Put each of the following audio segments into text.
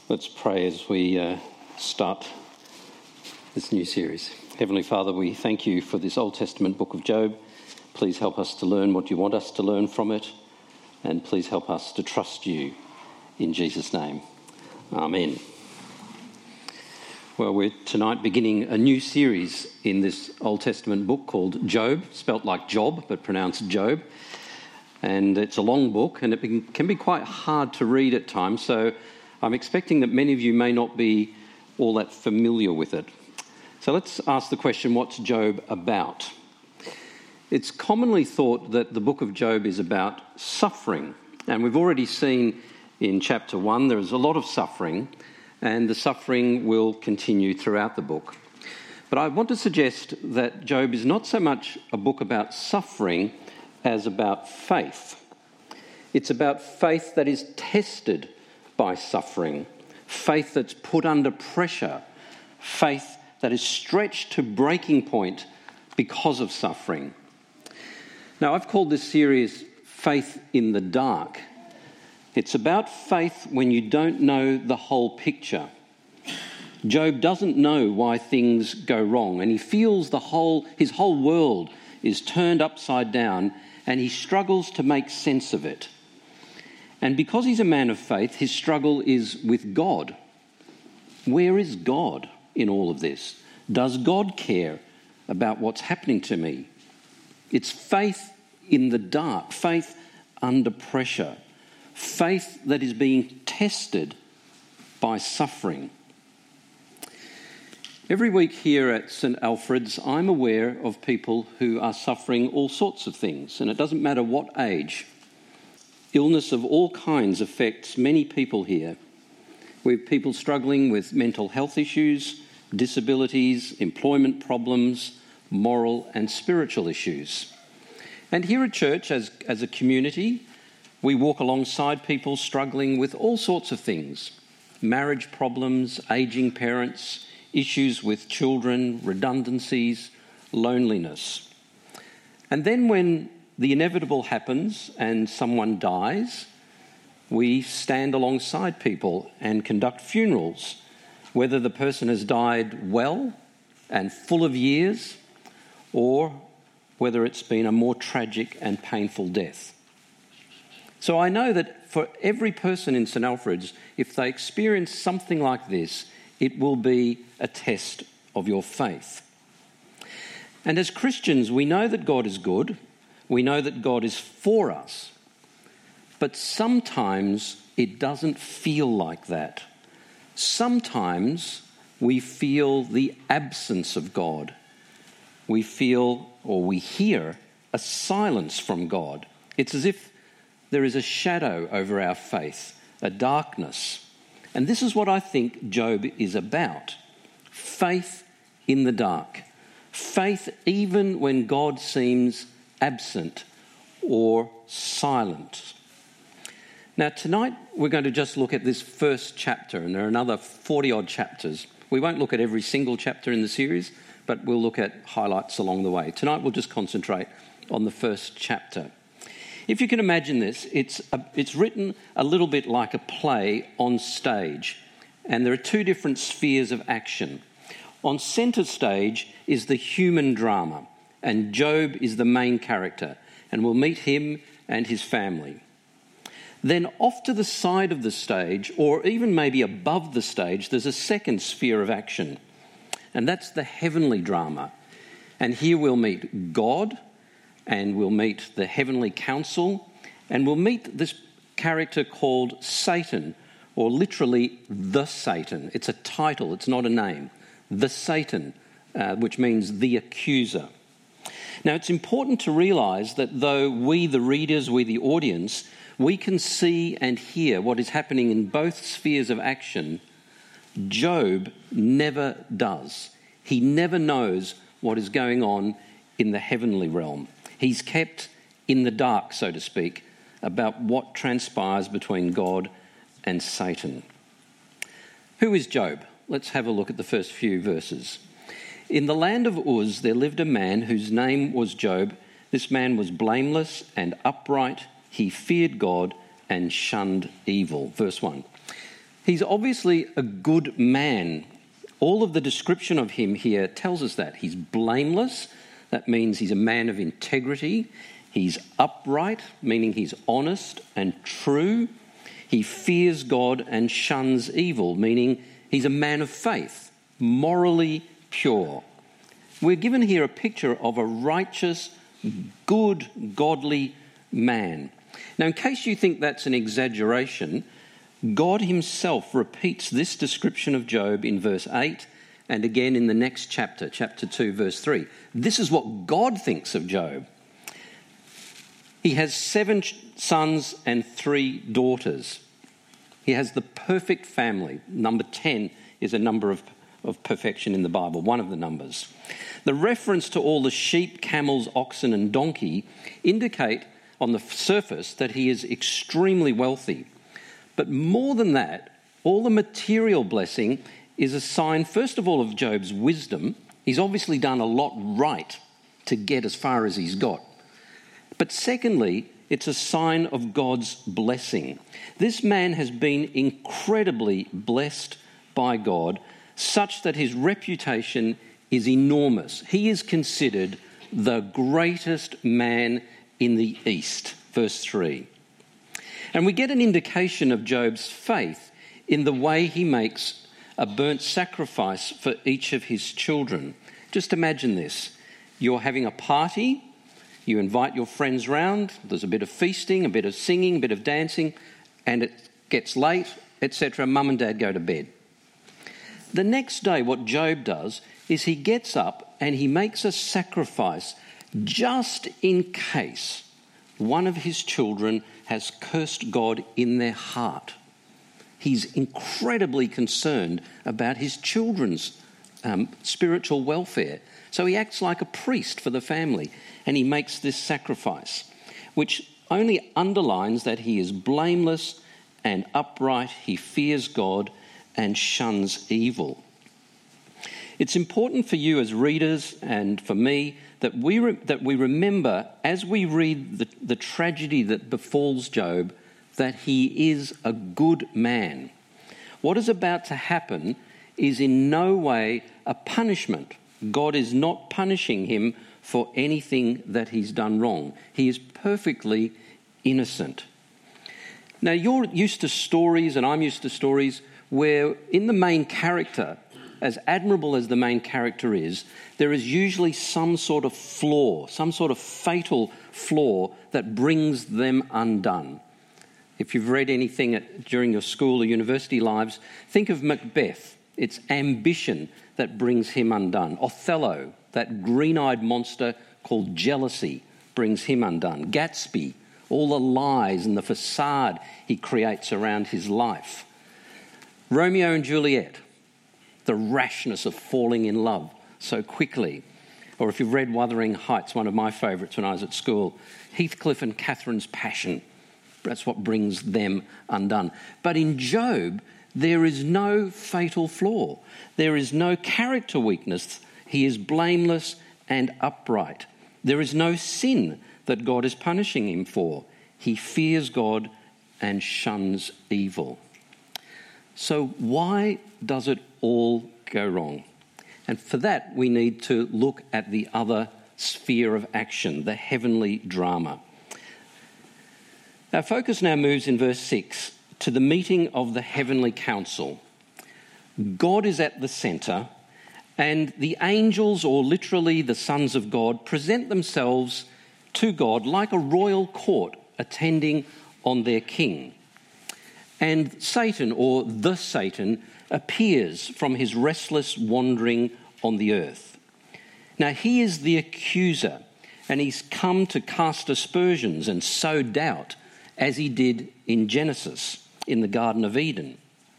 Let's pray as we start this new series. Heavenly Father, we thank you for this Old Testament book of Job. Please help us to learn what you want us to learn from it, and please help us to trust you in Jesus' name. Amen. Well, we're tonight beginning a new series in this Old Testament book called Job, spelt like Job, but pronounced Job. And it's a long book, and it can be quite hard to read at times, so I'm expecting that many of you may not be all that familiar with it. So let's ask the question, what's Job about? It's commonly thought that the book of Job is about suffering, and we've already seen in chapter 1 there is a lot of suffering, and the suffering will continue throughout the book. But I want to suggest that Job is not so much a book about suffering as about faith. It's about faith that is tested by suffering, faith that's put under pressure, faith that is stretched to breaking point because of suffering. Now, I've called this series Faith in the Dark. It's about faith when you don't know the whole picture. Job doesn't know why things go wrong, and he feels his whole world is turned upside down, and he struggles to make sense of it. And because he's a man of faith, his struggle is with God. Where is God in all of this? Does God care about what's happening to me? It's faith in the dark, faith under pressure, faith that is being tested by suffering. Every week here at St Alfred's, I'm aware of people who are suffering all sorts of things, and it doesn't matter what age. Illness of all kinds affects many people here. We have people struggling with mental health issues, disabilities, employment problems, moral and spiritual issues. And here at church, as a community, we walk alongside people struggling with all sorts of things: marriage problems, ageing parents, issues with children, redundancies, loneliness. And then when the inevitable happens and someone dies, we stand alongside people and conduct funerals, whether the person has died well and full of years, or whether it's been a more tragic and painful death. So I know that for every person in St Alfred's, if they experience something like this, it will be a test of your faith. And as Christians, we know that God is good. We know that God is for us. But sometimes it doesn't feel like that. Sometimes we feel the absence of God. We feel or we hear a silence from God. It's as if there is a shadow over our faith, a darkness. And this is what I think Job is about. Faith in the dark. Faith even when God seems absent or silent. Now tonight we're going to just look at this first chapter, and there are another 40-odd chapters. We won't look at every single chapter in the series, but we'll look at highlights along the way. Tonight we'll just concentrate on the first chapter. If you can imagine this, it's written a little bit like a play on stage, and there are two different spheres of action. On centre stage is the human drama, and Job is the main character, and we'll meet him and his family. Then off to the side of the stage, or even maybe above the stage, there's a second sphere of action, and that's the heavenly drama. And here we'll meet God, and we'll meet the heavenly council, and we'll meet this character called Satan, or literally the Satan. It's a title, it's not a name. The Satan, which means the accuser. Now, it's important to realise that though we, the readers, we, the audience, we can see and hear what is happening in both spheres of action, Job never does. He never knows what is going on in the heavenly realm. He's kept in the dark, so to speak, about what transpires between God and Satan. Who is Job? Let's have a look at the first few verses. In the land of Uz there lived a man whose name was Job. This man was blameless and upright. He feared God and shunned evil. Verse 1. He's obviously a good man. All of the description of him here tells us that. He's blameless. That means he's a man of integrity. He's upright, meaning he's honest and true. He fears God and shuns evil, meaning he's a man of faith, morally pure. We're given here a picture of a righteous, good, godly man. Now, in case you think that's an exaggeration, God himself repeats this description of Job in verse 8 and again in the next chapter, chapter 2, verse 3. This is what God thinks of Job. He has 7 sons and 3 daughters. He has the perfect family. Number 10 is a number of perfection in the Bible, one of the numbers. The reference to all the sheep, camels, oxen and donkey indicate on the surface that he is extremely wealthy. But more than that, all the material blessing is a sign, first of all, of Job's wisdom. He's obviously done a lot right to get as far as he's got. But secondly, it's a sign of God's blessing. This man has been incredibly blessed by God, such that his reputation is enormous. He is considered the greatest man in the East. Verse 3. And we get an indication of Job's faith in the way he makes a burnt sacrifice for each of his children. Just imagine this. You're having a party, you invite your friends round, there's a bit of feasting, a bit of singing, a bit of dancing, and it gets late, etc. Mum and Dad go to bed. The next day, what Job does is he gets up and he makes a sacrifice just in case one of his children has cursed God in their heart. He's incredibly concerned about his children's spiritual welfare. So he acts like a priest for the family and he makes this sacrifice, which only underlines that he is blameless and upright, he fears God and shuns evil. It's important for you as readers and for me that we remember as we read the tragedy that befalls Job that he is a good man. What is about to happen is in no way a punishment. God is not punishing him for anything that he's done wrong. He is perfectly innocent. Now, you're used to stories, and I'm used to stories, where in the main character, as admirable as the main character is, there is usually some sort of flaw, some sort of fatal flaw that brings them undone. If you've read anything during your school or university lives, think of Macbeth. It's ambition that brings him undone. Othello, that green-eyed monster called jealousy, brings him undone. Gatsby, all the lies and the facade he creates around his life. Romeo and Juliet, the rashness of falling in love so quickly. Or if you've read Wuthering Heights, one of my favourites when I was at school, Heathcliff and Catherine's passion. That's what brings them undone. But in Job, there is no fatal flaw. There is no character weakness. He is blameless and upright. There is no sin that God is punishing him for. He fears God and shuns evil. So why does it all go wrong? And for that, we need to look at the other sphere of action, the heavenly drama. Our focus now moves in verse 6 to the meeting of the heavenly council. God is at the centre, and the angels, or literally the sons of God, present themselves to God like a royal court attending on their king. And Satan, or the Satan, appears from his restless wandering on the earth. Now, he is the accuser, and he's come to cast aspersions and sow doubt, as he did in Genesis, in the Garden of Eden.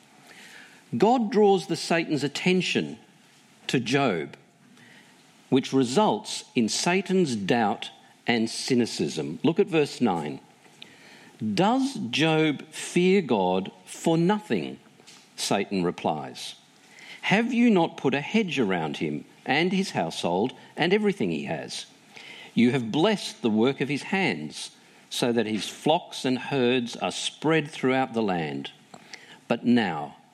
God draws Satan's attention to Job, which results in Satan's doubt and cynicism. Look at verse 9. Does Job fear God for nothing? Satan replies. Have you not put a hedge around him and his household and everything he has? You have blessed the work of his hands, so that his flocks and herds are spread throughout the land. But now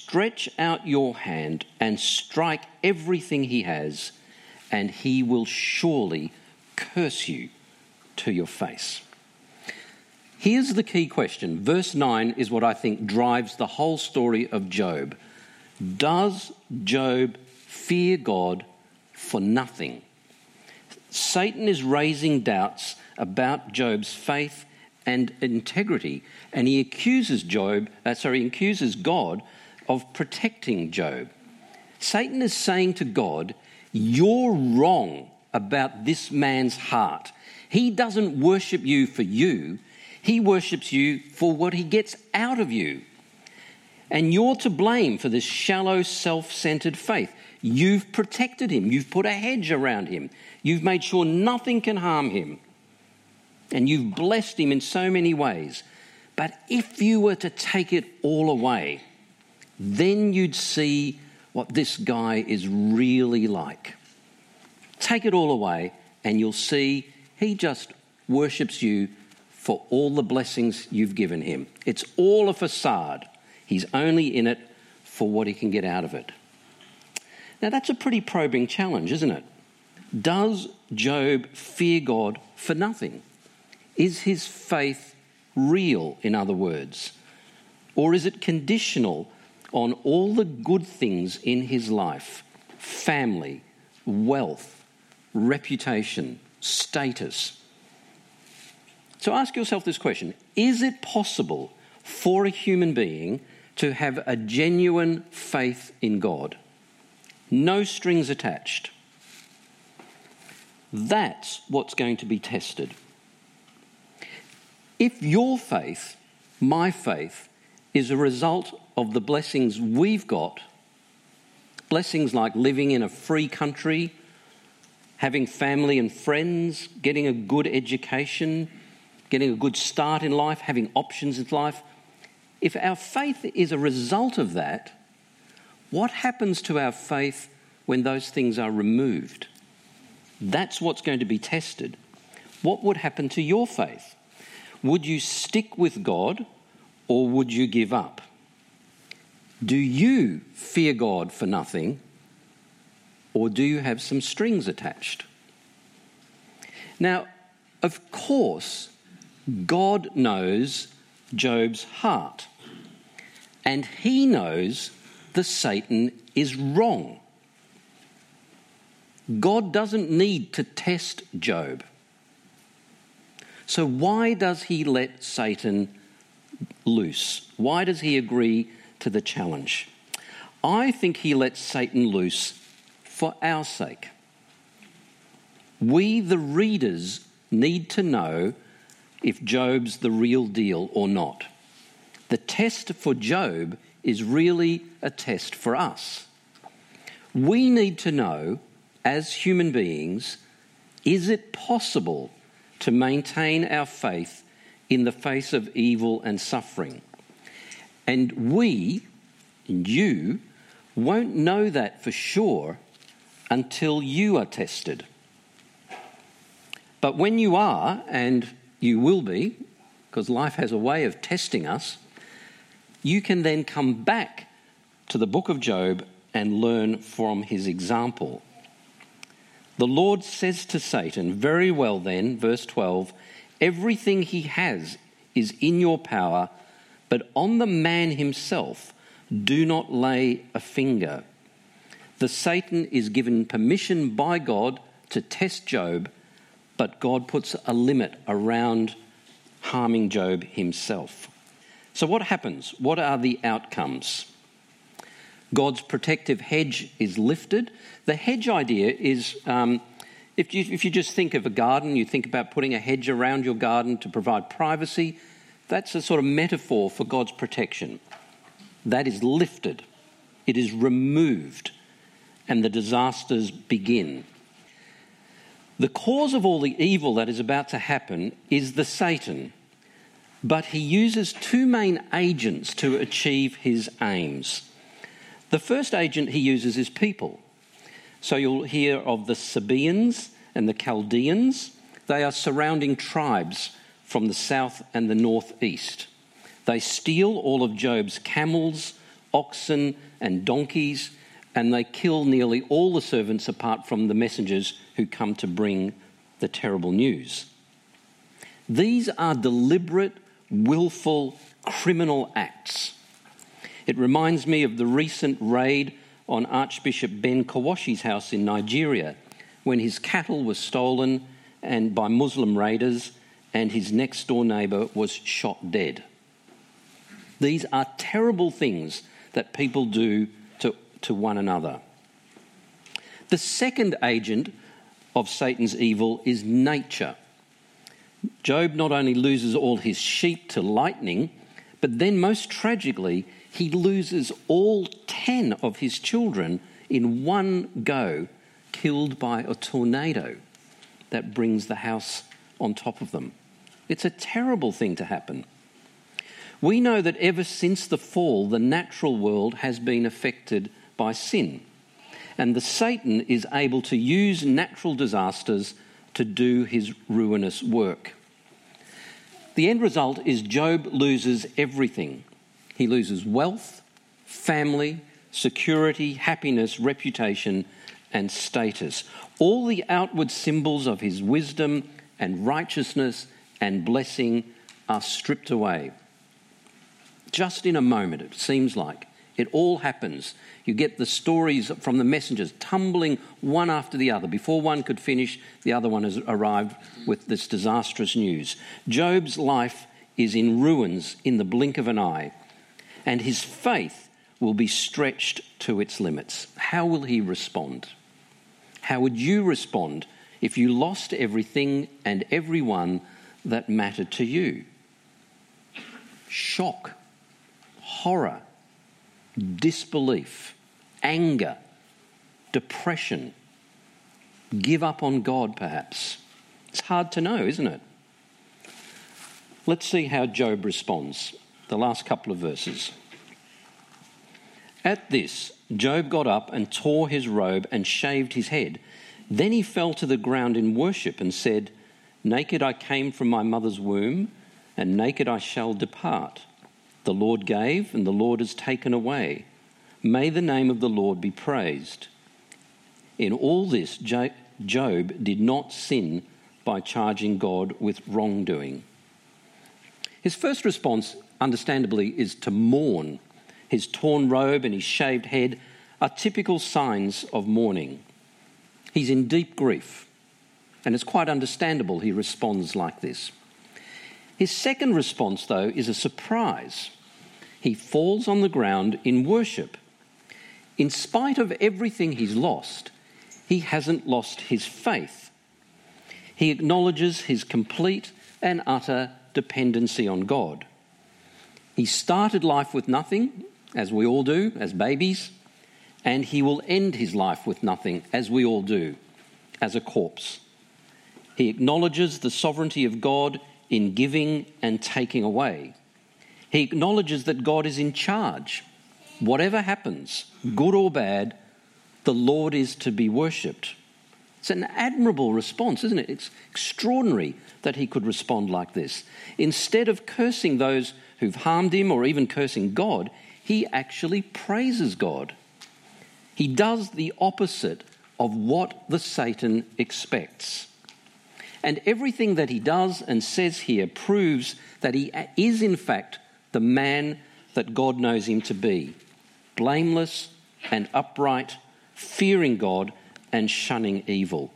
stretch out your hand and strike everything he has, and he will surely curse you to your face. Here's the key question. Verse 9 is what I think drives the whole story of Job. Does Job fear God for nothing? Satan is raising doubts about Job's faith and integrity, and he accuses God of protecting Job. Satan is saying to God, you're wrong about this man's heart. He doesn't worship you for you. He worships you for what he gets out of you. And you're to blame for this shallow, self-centered faith. You've protected him. You've put a hedge around him. You've made sure nothing can harm him. And you've blessed him in so many ways. But if you were to take it all away, then you'd see what this guy is really like. Take it all away and you'll see he just worships you for all the blessings you've given him. It's all a facade. He's only in it for what he can get out of it. Now that's a pretty probing challenge, isn't it? Does Job fear God for nothing? Is his faith real, in other words? Or is it conditional on all the good things in his life? Family, wealth, reputation, status. So ask yourself this question. Is it possible for a human being to have a genuine faith in God? No strings attached. That's what's going to be tested. If your faith, my faith, is a result of the blessings we've got, blessings like living in a free country, having family and friends, getting a good education, getting a good start in life, having options in life, if our faith is a result of that, what happens to our faith when those things are removed? That's what's going to be tested. What would happen to your faith? Would you stick with God or would you give up? Do you fear God for nothing or do you have some strings attached? Now, of course, God knows Job's heart and he knows that Satan is wrong. God doesn't need to test Job. So why does he let Satan loose? Why does he agree to the challenge? I think he lets Satan loose for our sake. We, the readers, need to know if Job's the real deal or not. The test for Job is really a test for us. We need to know, as human beings, is it possible to maintain our faith in the face of evil and suffering? And we, and you, won't know that for sure until you are tested. But when you are, and you will be, because life has a way of testing us, you can then come back to the book of Job and learn from his example. The Lord says to Satan, very well then, verse 12, everything he has is in your power, but on the man himself do not lay a finger. The Satan is given permission by God to test Job, but God puts a limit around harming Job himself. So what happens? What are the outcomes? God's protective hedge is lifted. The hedge idea is, if you just think of a garden, you think about putting a hedge around your garden to provide privacy, that's a sort of metaphor for God's protection. That is lifted. It is removed, and the disasters begin. The cause of all the evil that is about to happen is the Satan, but he uses two main agents to achieve his aims. The first agent he uses is people. So you'll hear of the Sabaeans and the Chaldeans. They are surrounding tribes from the south and the northeast. They steal all of Job's camels, oxen and donkeys, and they kill nearly all the servants apart from the messengers who come to bring the terrible news. These are deliberate, willful, criminal acts. It reminds me of the recent raid on Archbishop Ben Kawashi's house in Nigeria, when his cattle were stolen and by Muslim raiders and his next door neighbour was shot dead. These are terrible things that people do to one another. The second agent of Satan's evil is nature. Job not only loses all his sheep to lightning, but then most tragically, he loses all 10 of his children in one go, killed by a tornado that brings the house on top of them. It's a terrible thing to happen. We know that ever since the fall, the natural world has been affected by sin, and the Satan is able to use natural disasters to do his ruinous work. The end result is Job loses everything. He loses wealth, family, security, happiness, reputation, and status. All the outward symbols of his wisdom and righteousness and blessing are stripped away. Just in a moment, it seems like. It all happens. You get the stories from the messengers tumbling one after the other. Before one could finish, the other one has arrived with this disastrous news. Job's life is in ruins in the blink of an eye, and his faith will be stretched to its limits. How will he respond? How would you respond if you lost everything and everyone that mattered to you? Shock, horror, disbelief, anger, depression, give up on God perhaps. It's hard to know, isn't it? Let's see how Job responds. The last couple of verses. At this, Job got up and tore his robe and shaved his head. Then he fell to the ground in worship and said, "Naked I came from my mother's womb, and naked I shall depart. The Lord gave, and the Lord has taken away. May the name of the Lord be praised." In all this, Job did not sin by charging God with wrongdoing. His first response, understandably, is to mourn. His torn robe and his shaved head are typical signs of mourning. He's in deep grief, and it's quite understandable he responds like this. His second response, though, is a surprise. He falls on the ground in worship. In spite of everything he's lost, he hasn't lost his faith. He acknowledges his complete and utter dependency on God. He started life with nothing, as we all do, as babies, and he will end his life with nothing, as we all do, as a corpse. He acknowledges the sovereignty of God in giving and taking away. He acknowledges that God is in charge. Whatever happens, good or bad, the Lord is to be worshipped. It's an admirable response, isn't it? It's extraordinary that he could respond like this. Instead of cursing those who've harmed him or even cursing God, he actually praises God. He does the opposite of what the Satan expects. And everything that he does and says here proves that he is in fact the man that God knows him to be, blameless and upright, fearing God and shunning evil.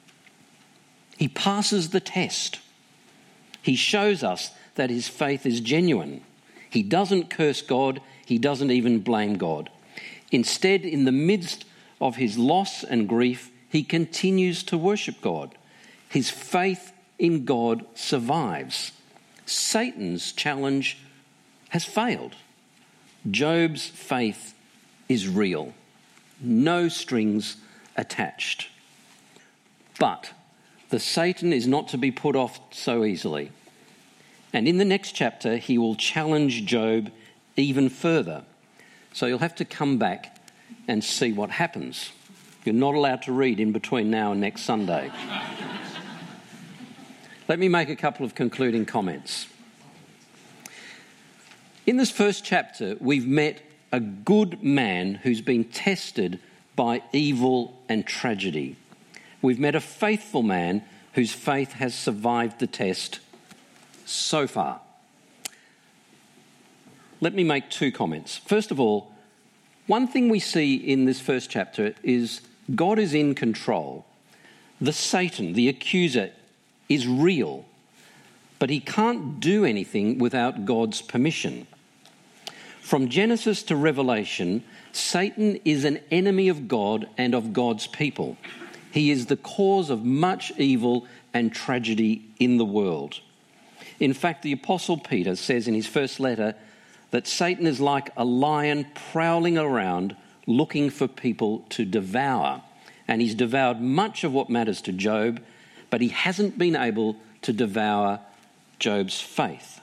He passes the test. He shows us that his faith is genuine. He doesn't curse God. He doesn't even blame God. Instead, in the midst of his loss and grief, he continues to worship God. His faith in God survives. Satan's challenge has failed. Job's faith is real. No strings attached. But the Satan is not to be put off so easily. And in the next chapter, he will challenge Job even further. So you'll have to come back and see what happens. You're not allowed to read in between now and next Sunday. Let me make a couple of concluding comments. In this first chapter, we've met a good man who's been tested by evil and tragedy. We've met a faithful man whose faith has survived the test so far. Let me make two comments. First of all, one thing we see in this first chapter is God is in control. The Satan, the accuser, is real, but he can't do anything without God's permission. From Genesis to Revelation, Satan is an enemy of God and of God's people. He is the cause of much evil and tragedy in the world. In fact, the Apostle Peter says in his first letter that Satan is like a lion prowling around looking for people to devour. And he's devoured much of what matters to Job, but he hasn't been able to devour Job's faith.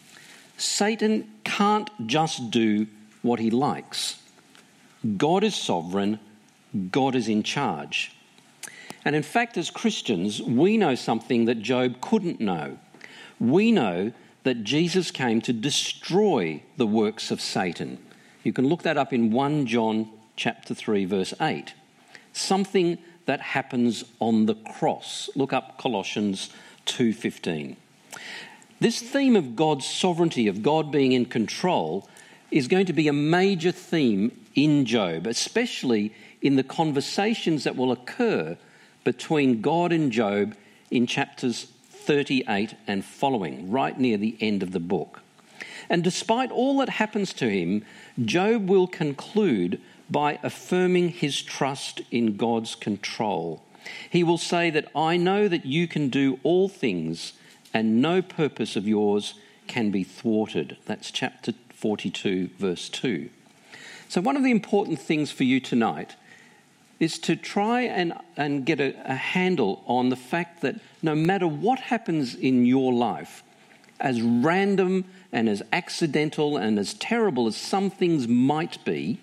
Satan can't just do what he likes. God is sovereign. God is in charge. And in fact, as Christians, we know something that Job couldn't know. We know that Jesus came to destroy the works of Satan. You can look that up in 1 John chapter 3, verse 8. Something that happens on the cross. Look up Colossians 2:15. This theme of God's sovereignty, of God being in control, is going to be a major theme in Job, especially in the conversations that will occur between God and Job in chapters 38 and following, right near the end of the book. And despite all that happens to him, Job will conclude by affirming his trust in God's control. He will say that I know that you can do all things and no purpose of yours can be thwarted. That's chapter 42, verse 2. So one of the important things for you tonight is to try and get a handle on the fact that no matter what happens in your life, as random and as accidental and as terrible as some things might be,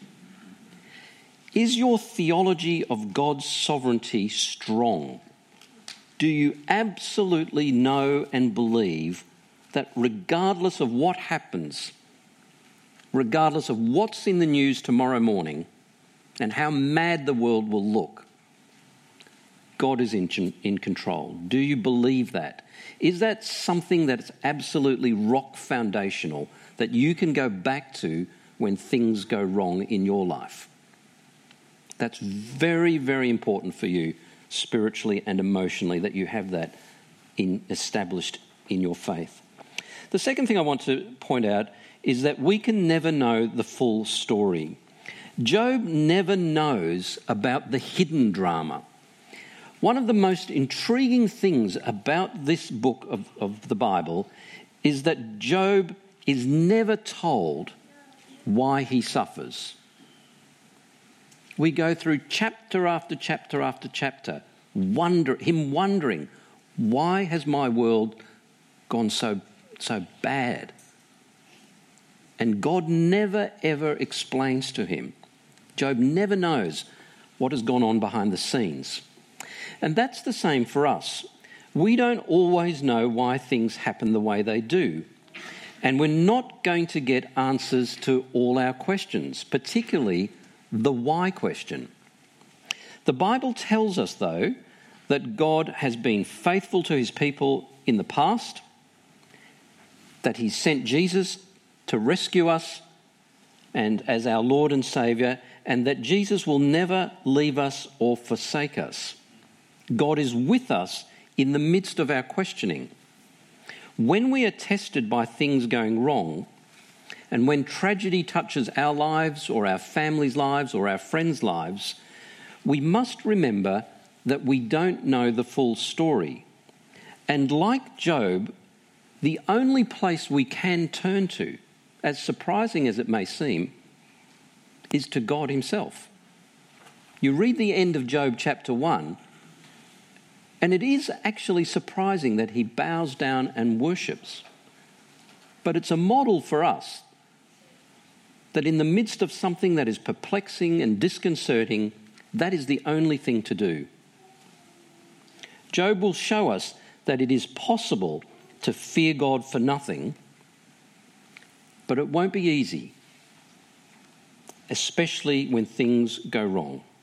is your theology of God's sovereignty strong? Do you absolutely know and believe that regardless of what happens, regardless of what's in the news tomorrow morning and how mad the world will look, God is in control? Do you believe that? Is that something that's absolutely rock foundational that you can go back to when things go wrong in your life? That's very, very important for you spiritually and emotionally, that you have that established in your faith. The second thing I want to point out is that we can never know the full story. Job never knows about the hidden drama. One of the most intriguing things about this book of the Bible is that Job is never told why he suffers. We go through chapter after chapter after chapter, wondering, why has my world gone so bad? And God never ever explains to him. Job never knows what has gone on behind the scenes. And that's the same for us. We don't always know why things happen the way they do. And we're not going to get answers to all our questions, particularly the why question. The Bible tells us, though, that God has been faithful to his people in the past, that he sent Jesus to rescue us and as our Lord and Saviour, and that Jesus will never leave us or forsake us. God is with us in the midst of our questioning. When we are tested by things going wrong, and when tragedy touches our lives or our family's lives or our friends' lives, we must remember that we don't know the full story. And like Job, the only place we can turn to, as surprising as it may seem, is to God himself. You read the end of Job chapter 1, and it is actually surprising that he bows down and worships. But it's a model for us that in the midst of something that is perplexing and disconcerting, that is the only thing to do. Job will show us that it is possible to fear God for nothing, but it won't be easy. especially when things go wrong.